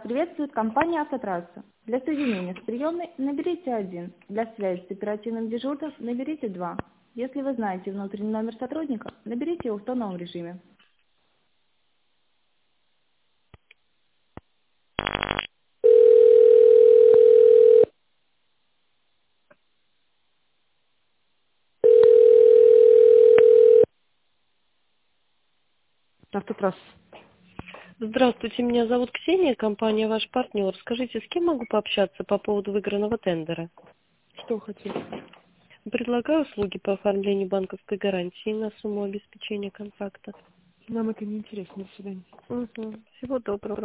приветствует компания «Автотрасса». Для соединения с приемной наберите 1. Для связи с оперативным дежурным наберите 2. Если вы знаете внутренний номер сотрудника, наберите его в тоновом режиме. «Автотрасса». Здравствуйте, меня зовут Ксения, компания «Ваш партнер». Скажите, с кем могу пообщаться по поводу выигранного тендера? Что вы хотели? Предлагаю услуги по оформлению банковской гарантии на сумму обеспечения контракта. Нам это не интересно. До свидания. Всего доброго.